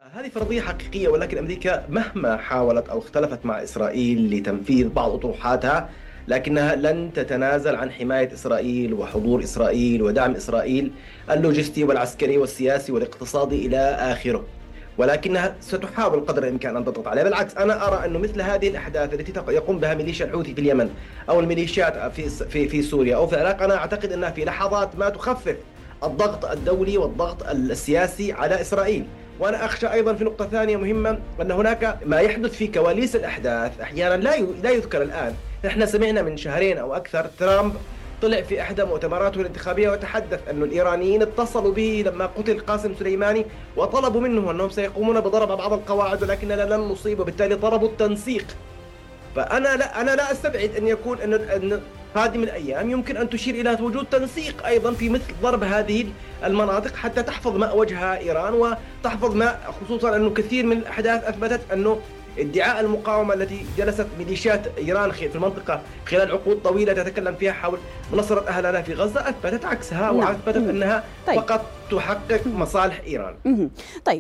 هذه فرضية حقيقية، ولكن أمريكا مهما حاولت أو اختلفت مع إسرائيل لتنفيذ بعض أطروحاتها، لكنها لن تتنازل عن حماية إسرائيل وحضور إسرائيل ودعم إسرائيل اللوجستي والعسكري والسياسي والاقتصادي إلى آخره. ولكنها ستحاول قدر الإمكان أن تضغط عليها. بالعكس، أنا أرى أنه مثل هذه الأحداث التي يقوم بها ميليشيا الحوثي في اليمن أو الميليشيات في سوريا أو في العراق، أنا أعتقد أنها في لحظات ما تخفف الضغط الدولي والضغط السياسي على إسرائيل. وأنا أخشى أيضا في نقطة ثانية مهمة، أن هناك ما يحدث في كواليس الأحداث أحيانا لا يذكر الآن. نحن سمعنا من شهرين أو أكثر ترامب طلع في إحدى مؤتمراته الانتخابية وتحدث أن الإيرانيين اتصلوا به لما قتل قاسم سليماني وطلبوا منه أنهم سيقومون بضرب بعض القواعد ولكننا لن نصيب، وبالتالي طلبوا التنسيق. فأنا لا أستبعد أن يكون أن قادم الأيام يمكن أن تشير إلى وجود تنسيق أيضا في مثل ضرب هذه المناطق حتى تحفظ ماء وجهها إيران وتحفظ ماء، خصوصا أنه كثير من الأحداث أثبتت أنه ادعاء المقاومة التي جلست ميليشيات إيران في المنطقة خلال عقود طويلة تتكلم فيها حول مناصرة أهلنا في غزة أثبتت عكسها، وأثبتت أنها فقط تحقق مصالح إيران. طيب،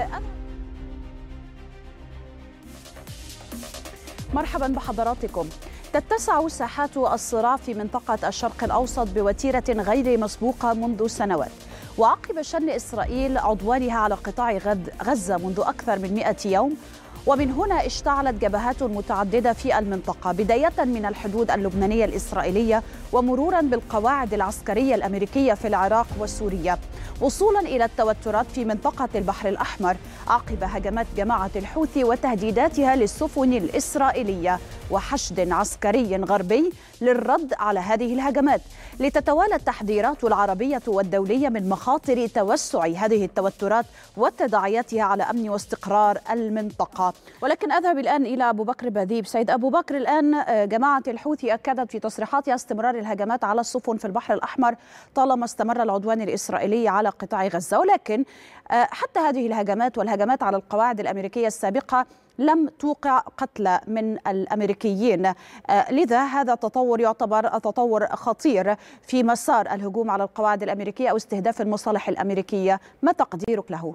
مرحبا بحضراتكم. تتسع ساحات الصراع في منطقة الشرق الأوسط بوتيرة غير مسبوقة منذ سنوات، وعقب شن إسرائيل عدوانها على قطاع غزة منذ أكثر من 100 يوم. ومن هنا اشتعلت جبهات متعددة في المنطقة، بداية من الحدود اللبنانية الإسرائيلية ومرورا بالقواعد العسكرية الأمريكية في العراق وسوريا، وصولا إلى التوترات في منطقة البحر الأحمر عقب هجمات جماعة الحوثي وتهديداتها للسفن الإسرائيلية وحشد عسكري غربي للرد على هذه الهجمات. لتتوالى التحذيرات العربية والدولية من مخاطر توسع هذه التوترات وتداعياتها على أمن واستقرار المنطقة. ولكن أذهب الآن إلى أبو بكر بذيب. سيد أبو بكر، الآن جماعة الحوثي أكدت في تصريحاتها استمرار الهجمات على السفن في البحر الأحمر طالما استمر العدوان الإسرائيلي على قطاع غزة، ولكن حتى هذه الهجمات والهجمات على القواعد الأمريكية السابقة لم توقع قتلى من الأمريكيين، لذا هذا تطور يعتبر تطور خطير في مسار الهجوم على القواعد الأمريكية أو استهداف المصالح الأمريكية. ما تقديرك له؟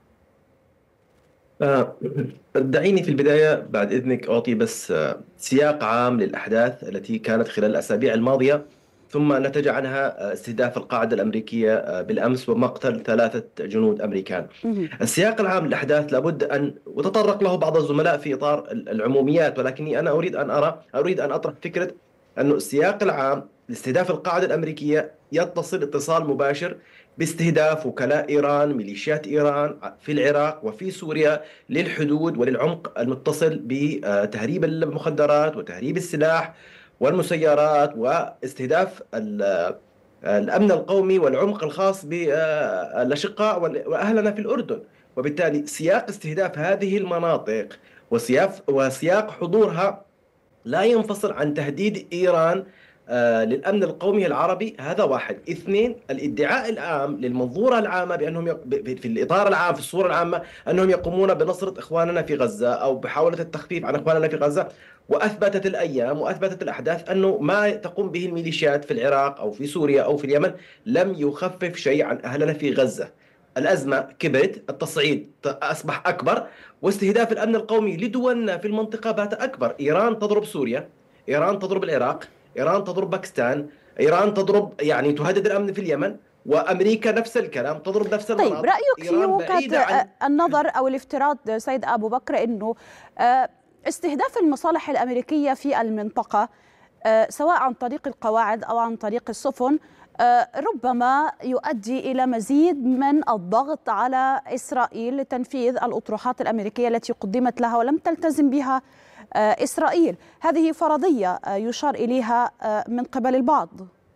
دعيني في البداية بعد إذنك أعطي بس سياق عام للأحداث التي كانت خلال الأسابيع الماضية، ثم نتج عنها استهداف القاعدة الأمريكية بالأمس ومقتل 3 جنود أمريكان. السياق العام للأحداث لابد أن وتطرق له بعض الزملاء في إطار العموميات، ولكني أنا أريد أن أطرح فكرة أن السياق العام لاستهداف القاعدة الأمريكية يتصل اتصال مباشر باستهداف وكلاء إيران، ميليشيات إيران في العراق وفي سوريا للحدود وللعمق المتصل بتهريب المخدرات وتهريب السلاح والمسيرات واستهداف الأمن القومي والعمق الخاص بالأشقاء وأهلنا في الأردن. وبالتالي سياق استهداف هذه المناطق وسياق حضورها لا ينفصل عن تهديد إيران للأمن القومي العربي. هذا واحد. 2، الادعاء العام للمنظورة العامة بأنهم في الإطار العام في الصورة العامة أنهم يقومون بنصرة إخواننا في غزة أو بحاولة التخفيف عن إخواننا في غزة، وأثبتت الأيام وأثبتت الأحداث أنه ما تقوم به الميليشيات في العراق أو في سوريا أو في اليمن لم يخفف شيء عن أهلنا في غزة. الأزمة كبرت، التصعيد أصبح أكبر، واستهداف الأمن القومي لدولنا في المنطقة بات أكبر. إيران تضرب سوريا، إيران تضرب العراق، إيران تضرب باكستان، إيران تضرب تهدد الأمن في اليمن، وأمريكا نفس الكلام تضرب نفس المناطق. طيب، رأيك في وجهة النظر أو الافتراض سيد أبو بكر أنه استهداف المصالح الأمريكية في المنطقة سواء عن طريق القواعد أو عن طريق السفن ربما يؤدي إلى مزيد من الضغط على إسرائيل لتنفيذ الأطروحات الأمريكية التي قدمت لها ولم تلتزم بها إسرائيل؟ هذه فرضية يشار إليها من قبل البعض.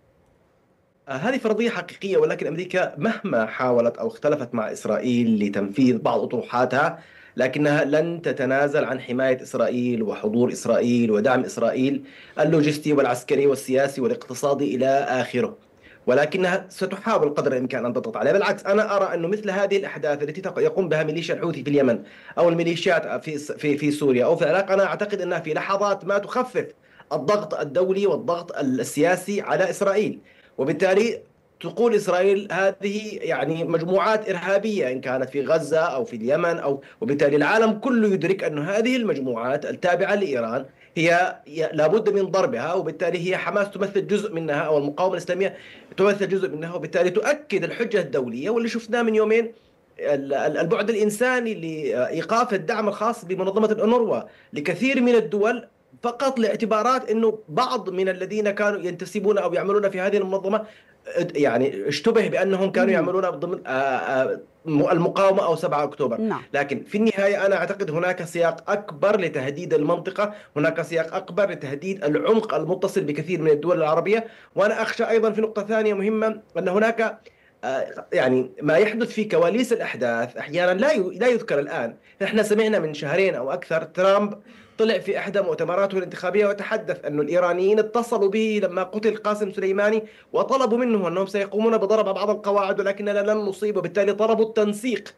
هذه فرضية حقيقية، ولكن أمريكا مهما حاولت أو اختلفت مع إسرائيل لتنفيذ بعض أطروحاتها، لكنها لن تتنازل عن حماية إسرائيل وحضور إسرائيل ودعم إسرائيل اللوجستي والعسكري والسياسي والاقتصادي إلى آخره. ولكنها ستحاول قدر الإمكان أن تضغط عليها. بالعكس، أنا أرى أنه مثل هذه الأحداث التي يقوم بها ميليشيا الحوثي في اليمن أو الميليشيات في سوريا أو في العراق، أنا أعتقد أنها في لحظات ما تخفف الضغط الدولي والضغط السياسي على إسرائيل. وبالتالي تقول إسرائيل هذه يعني مجموعات إرهابية إن كانت في غزة أو في اليمن، وبالتالي العالم كله يدرك أن هذه المجموعات التابعة لإيران هي لابد من ضربها، وبالتالي هي حماس تمثل جزء منها أو المقاومة الإسلامية تمثل جزء منها، وبالتالي تؤكد الحجة الدولية. واللي شفناه من يومين البعد الإنساني لإيقاف الدعم الخاص بمنظمة الأونروا لكثير من الدول، فقط لاعتبارات أنه بعض من الذين كانوا ينتسبون أو يعملون في هذه المنظمة يعني اشتبه بأنهم كانوا يعملون ضمن المقاومة أو 7 أكتوبر. نعم. لكن في النهاية أنا أعتقد هناك سياق أكبر لتهديد المنطقة، هناك سياق أكبر لتهديد العمق المتصل بكثير من الدول العربية. وأنا أخشى أيضا في نقطة ثانية مهمة، أن هناك يعني ما يحدث في كواليس الأحداث أحيانا لا يذكر الآن. احنا سمعنا من شهرين أو أكثر ترامب طلع في إحدى مؤتمراته الانتخابية وتحدث أن الإيرانيين اتصلوا به لما قتل قاسم سليماني وطلبوا منه أنهم سيقومون بضرب بعض القواعد ولكننا لن نصيب، وبالتالي طلبوا التنسيق.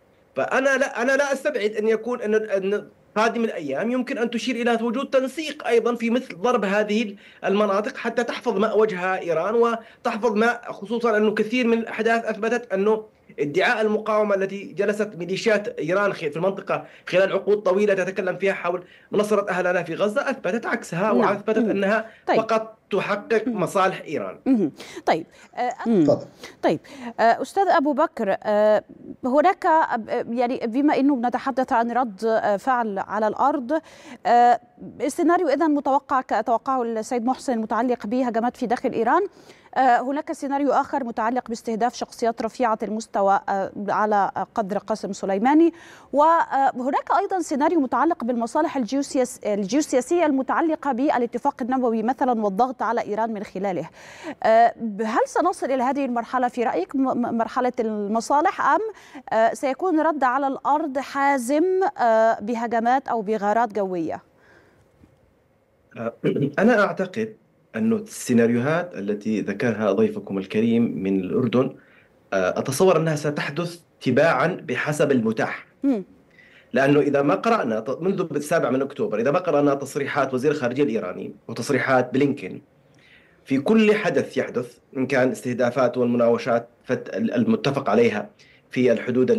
أنا لا أستبعد أن يكون أن قادم الأيام يمكن أن تشير إلى وجود تنسيق أيضا في مثل ضرب هذه المناطق حتى تحفظ ماء وجهها إيران وتحفظ ماء، خصوصا أنه كثير من الأحداث أثبتت أنه ادعاء المقاومة التي جلست ميليشيات إيران في المنطقة خلال عقود طويلة تتكلم فيها حول مناصرة أهلنا في غزة أثبتت عكسها. وأثبتت أنها فقط تحقق مصالح إيران. طيب طيب أستاذ أبو بكر، هناك يعني بما أنه نتحدث عن رد فعل على الأرض، السيناريو إذن متوقع كتوقعه السيد محسن متعلق بهجمات في داخل إيران. هناك سيناريو آخر متعلق باستهداف شخصيات رفيعة المستوى على قدر قاسم سليماني، وهناك أيضا سيناريو متعلق بالمصالح الجيوسياسية المتعلقة بالاتفاق النووي مثلا والضغط على إيران من خلاله. هل سنصل إلى هذه المرحلة في رأيك، مرحلة المصالح، أم سيكون رد على الأرض حازم بهجمات أو بغارات جوية؟ أنا أعتقد أن السيناريوهات التي ذكرها ضيفكم الكريم من الأردن أتصور أنها ستحدث تباعا بحسب المتاح. لأنه إذا ما قرأنا منذ 7 أكتوبر، إذا ما قرأنا تصريحات وزير الخارجية الإيراني وتصريحات بلينكين في كل حدث يحدث، إن كان استهدافات والمناوشات المتفق عليها في الحدود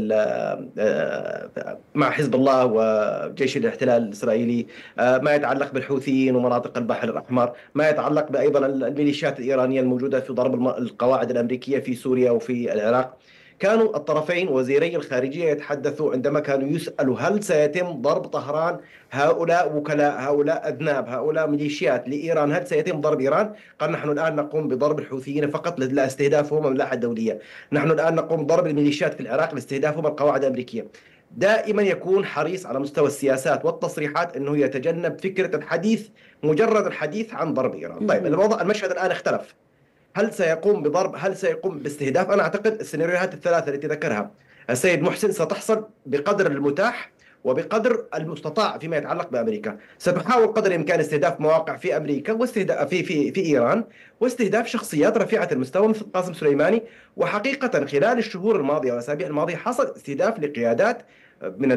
مع حزب الله وجيش الاحتلال الإسرائيلي، ما يتعلق بالحوثيين ومناطق البحر الأحمر، ما يتعلق أيضا الميليشيات الإيرانية الموجودة في ضرب القواعد الأمريكية في سوريا وفي العراق، كانوا الطرفين وزيري الخارجية يتحدثوا عندما كانوا يسألوا هل سيتم ضرب طهران، هؤلاء وكلاء، هؤلاء أذناب، هؤلاء ميليشيات لإيران، هل سيتم ضرب إيران؟ قال نحن الآن نقوم بضرب الحوثيين فقط لاستهدافهم الملاحة الدولية، نحن الآن نقوم بضرب الميليشيات في العراق لاستهدافهم القواعد الأمريكية. دائما يكون حريص على مستوى السياسات والتصريحات أنه يتجنب فكرة الحديث، مجرد الحديث عن ضرب إيران. طيب المشهد الآن اختلف، هل سيقوم بضرب، هل سيقوم باستهداف؟ أنا أعتقد السيناريوهات الثلاثة التي ذكرها السيد محسن ستحصل بقدر المتاح وبقدر المستطاع فيما يتعلق بأمريكا. ستحاول قدر الإمكان استهداف مواقع في أمريكا واستهداف في إيران، واستهداف شخصيات رفيعة المستوى مثل قاسم سليماني. وحقيقة خلال الشهور الماضية والأسابيع الماضية حصل استهداف لقيادات من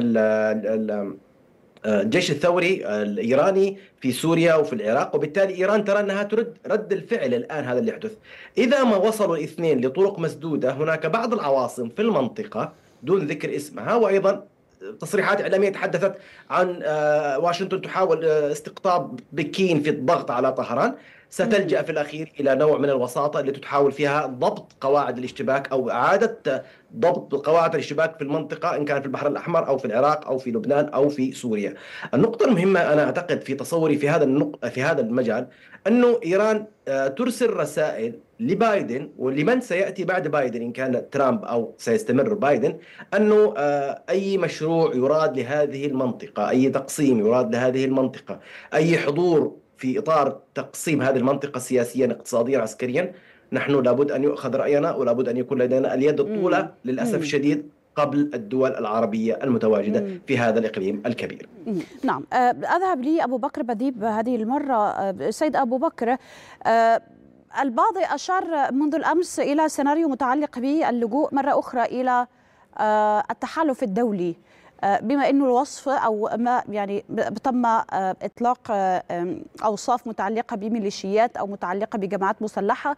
الجيش الثوري الإيراني في سوريا وفي العراق، وبالتالي إيران ترى أنها ترد رد الفعل الآن هذا اللي يحدث. إذا ما وصلوا الاثنين لطرق مسدودة، هناك بعض العواصم في المنطقة دون ذكر اسمها، وأيضا تصريحات إعلامية تحدثت عن واشنطن تحاول استقطاب بكين في الضغط على طهران، ستلجأ في الأخير إلى نوع من الوساطة التي تحاول فيها ضبط قواعد الاشتباك أو إعادة ضبط قواعد الاشتباك في المنطقة، إن كان في البحر الأحمر أو في العراق أو في لبنان أو في سوريا. النقطة المهمة أنا أعتقد في تصوري في هذا المجال أنه إيران ترسل رسائل لبايدن ولمن سيأتي بعد بايدن إن كان ترامب أو سيستمر بايدن، أنه أي مشروع يراد لهذه المنطقة، أي تقسيم يراد لهذه المنطقة، أي حضور في إطار تقسيم هذه المنطقة سياسيا اقتصاديا عسكريا، نحن لابد أن يؤخذ رأينا ولابد أن يكون لدينا اليد الطولة للأسف الشديد قبل الدول العربية المتواجدة في هذا الإقليم الكبير. نعم، أذهب لي أبو بكر بديب هذه المرة. سيد أبو بكر، البعض أشار منذ الأمس إلى سيناريو متعلق باللجوء مرة أخرى إلى التحالف الدولي بما أنه الوصف أو ما يعني تم إطلاق أوصاف متعلقة بميليشيات أو متعلقة بجماعات مسلحة،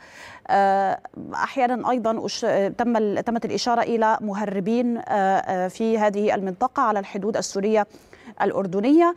أحيانا أيضا تمت الإشارة إلى مهربين في هذه المنطقة على الحدود السورية الأردنية،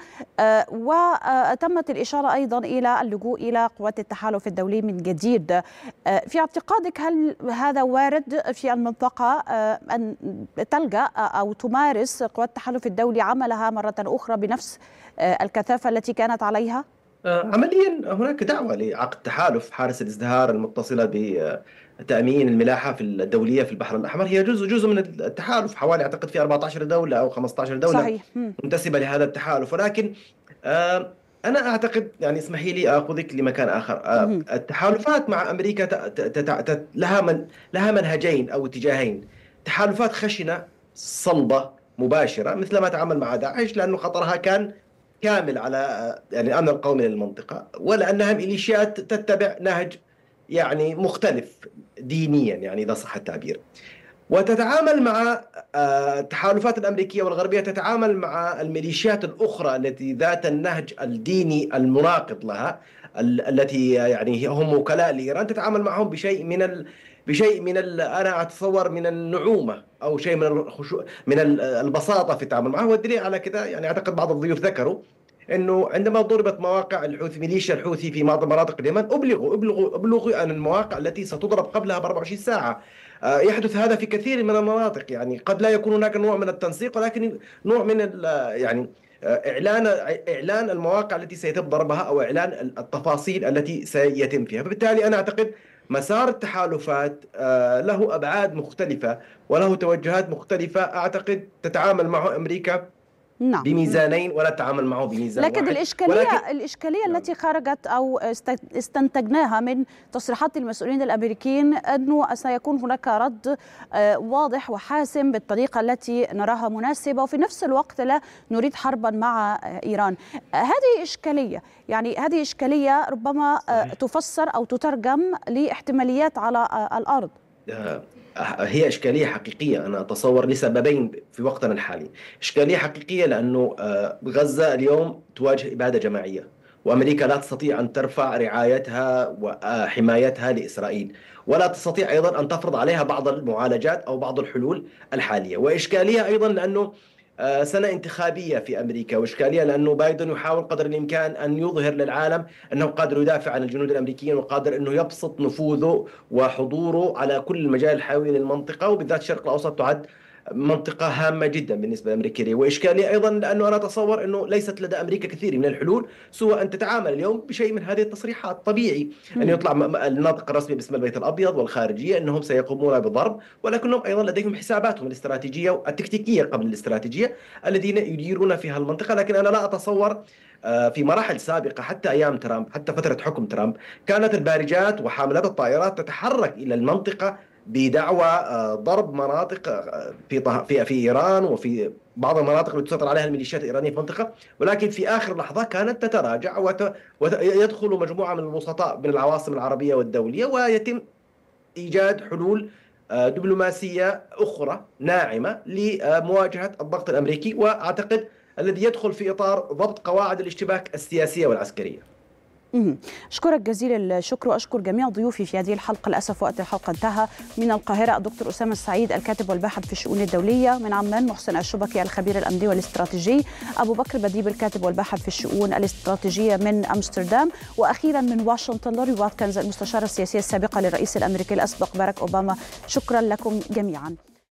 وتمت الإشارة أيضا إلى اللجوء إلى قوات التحالف الدولي من جديد. في اعتقادك هل هذا وارد في المنطقة أن تلجأ أو تمارس قوات التحالف الدولي عملها مرة أخرى بنفس الكثافة التي كانت عليها؟ عمليا هناك دعوة لعقد تحالف حارس الازدهار المتصلة بتأمين الملاحة في الدولية في البحر الأحمر. هي جزء من التحالف، حوالي أعتقد في 14 دولة أو 15 دولة صحيح. منتسبة لهذا التحالف. ولكن أنا أعتقد، يعني اسمحي لي أخذك لمكان آخر. التحالفات مع أمريكا لها منهجين أو اتجاهين. تحالفات خشنة صلبة مباشرة مثل ما تعامل مع داعش، لأنه خطرها كان كامل على يعني الأمن القومي للمنطقة، ولأنها ميليشيات تتبع نهج يعني مختلف دينيا، يعني إذا صح التعبير. وتتعامل مع التحالفات الأمريكية والغربية، تتعامل مع الميليشيات الأخرى التي ذات النهج الديني المناقض لها، التي يعني هم وكلاء لإيران، تتعامل معهم بشيء من أنا أتصور من النعومة أو شيء من البساطة في التعامل معه. والدليل على كذا يعني أعتقد بعض الضيوف ذكروا أنه عندما ضربت مواقع الحوثي، ميليشيا الحوثي في بعض مناطق اليمن، أبلغوا أن المواقع التي ستضرب قبلها ب 24 ساعة. يحدث هذا في كثير من المناطق، يعني قد لا يكون هناك نوع من التنسيق، ولكن نوع من يعني إعلان المواقع التي سيتم ضربها أو إعلان التفاصيل التي سيتم فيها. فبالتالي أنا أعتقد مسار التحالفات له أبعاد مختلفة وله توجهات مختلفة. أعتقد تتعامل معه أمريكا نعم. بميزانين ولا تتعامل معه بميزان لكن واحد. الإشكالية نعم. التي خرجت أو استنتجناها من تصريحات المسؤولين الأمريكيين أنه سيكون هناك رد واضح وحاسم بالطريقة التي نراها مناسبة، وفي نفس الوقت لا نريد حربا مع إيران. هذه إشكالية، يعني هذه إشكالية ربما تفسر أو تترجم لاحتماليات على الأرض. هي إشكالية حقيقية أنا أتصور لسببين في وقتنا الحالي. إشكالية حقيقية لأنه غزة اليوم تواجه إبادة جماعية، وأمريكا لا تستطيع أن ترفع رعايتها وحمايتها لإسرائيل، ولا تستطيع أيضا أن تفرض عليها بعض المعالجات أو بعض الحلول الحالية. وإشكالية أيضا لأنه سنة انتخابية في أمريكا، وإشكالية لأنه بايدن يحاول قدر الإمكان أن يظهر للعالم أنه قادر يدافع عن الجنود الأمريكيين، وقادر أنه يبسط نفوذه وحضوره على كل المجال الحيوي للمنطقة، وبالذات الشرق الأوسط تعد منطقة هامة جدا بالنسبة لأمريكا. وإشكالية أيضا لأنه أنا أتصور أنه ليست لدى أمريكا كثير من الحلول سوى أن تتعامل اليوم بشيء من هذه التصريحات. طبيعي أن يطلع الناطق الرسمي باسم البيت الأبيض والخارجية أنهم سيقومون بضرب، ولكنهم أيضا لديهم حساباتهم الاستراتيجية والتكتيكية قبل الاستراتيجية الذين يديرون فيها المنطقة. لكن أنا لا أتصور في مراحل سابقة حتى أيام ترامب، حتى فترة حكم ترامب، كانت البارجات وحاملات الطائرات تتحرك إلى المنطقة بدعوى ضرب مناطق في إيران وفي بعض المناطق التي تسيطر عليها الميليشيات الإيرانية في المنطقة. ولكن في آخر لحظة كانت تتراجع ويدخل مجموعة من الوسطاء من العواصم العربية والدولية، ويتم إيجاد حلول دبلوماسية أخرى ناعمة لمواجهة الضغط الأمريكي، وأعتقد الذي يدخل في إطار ضبط قواعد الاشتباك السياسية والعسكرية. أشكرك جزيل الشكر، وأشكر جميع ضيوفي في هذه الحلقة. للأسف وقت الحلقة انتهى. من القاهرة الدكتور أسامة السعيد الكاتب والباحث في الشؤون الدولية، من عمان محسن الشبكي الخبير الأمني والاستراتيجي، أبو بكر بديب الكاتب والباحث في الشؤون الاستراتيجية من أمستردام، وأخيرا من واشنطن لوري واتكنز المستشارة السياسية السابقة للرئيس الأمريكي الأسبق باراك أوباما. شكرا لكم جميعا.